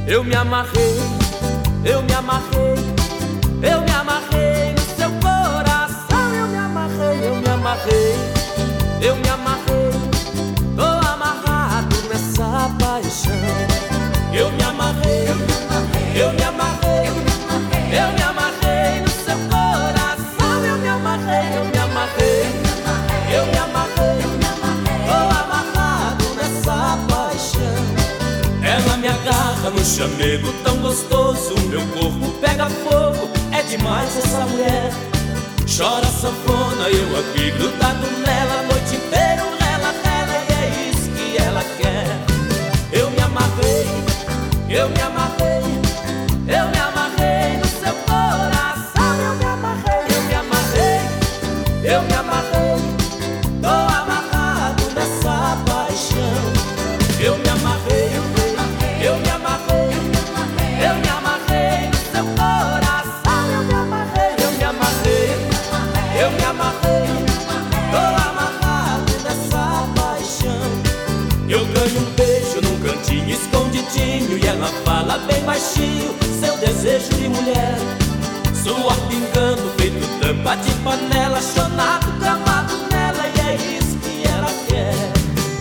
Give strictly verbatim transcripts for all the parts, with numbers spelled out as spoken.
Eu me amarrei, eu me amarrei, eu me amarrei no seu coração. Eu me amarrei, eu me amarrei, eu me amarrei, tô amarrado nessa paixão. Eu me amarrei, eu me amarrei, eu me amarrei no seu coração. Eu me amarrei, eu me amarrei, eu me amarrei, tô amarrado nessa paixão. Ela me agarra no chamego tão gostoso, meu corpo pega fogo, é demais essa mulher. Chora sanfona, eu aqui grudado nela, a noite inteira ela, ela, e é isso que ela quer. Eu me amarrei, eu me amarrei, eu me amarrei no seu coração. Eu me amarrei, eu me amarrei, eu me amarrei, tô amarrado nessa paixão. Eu me amarrei, eu me amarrei, eu me amarrei no seu coração. Eu me amarrei, eu me amarrei, eu me amarrei, tô amarrado nessa paixão. Eu ganho um beijo num cantinho escondidinho e ela fala bem baixinho seu desejo de mulher. Suor pingando feito tampa de panela, chonado, gramado nela, e é isso que ela quer.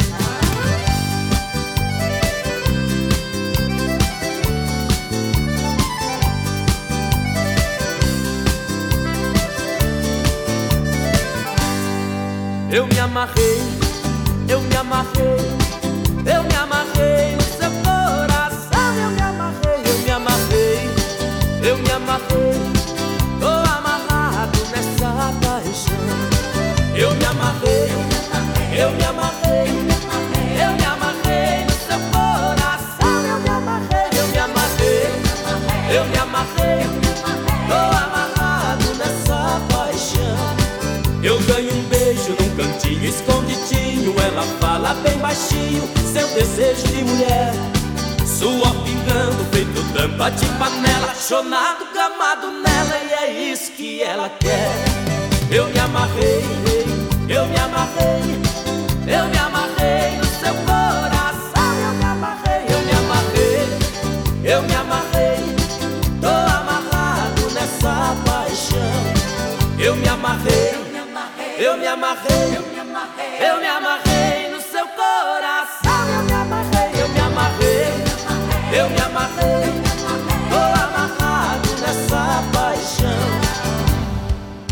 Eu me amarrei, eu me amarrei, eu me amarrei no seu coração. Eu me amarrei, eu me amarrei, eu me amarrei, tô amarrado nessa paixão. Eu me amarrei, eu me amarrei, eu me amarrei no seu coração. Eu me amarrei, eu me amarrei, eu me amarrei, tô amarrado nessa paixão. Eu ganho um beijo num cantinho escondidinho, ela fala bem baixinho seu desejo de mulher. Suor pingando feito tampa de panela, chonado, gamado nela, e é isso que ela quer. Eu me amarrei, eu me amarrei, eu me amarrei no seu coração. Eu me amarrei, eu me amarrei, eu me amarrei, tô amarrado nessa paixão. Eu me amarrei, eu me amarrei, eu me amarrei no seu coração. Eu me amarrei, eu me amarrei, eu me amarrei.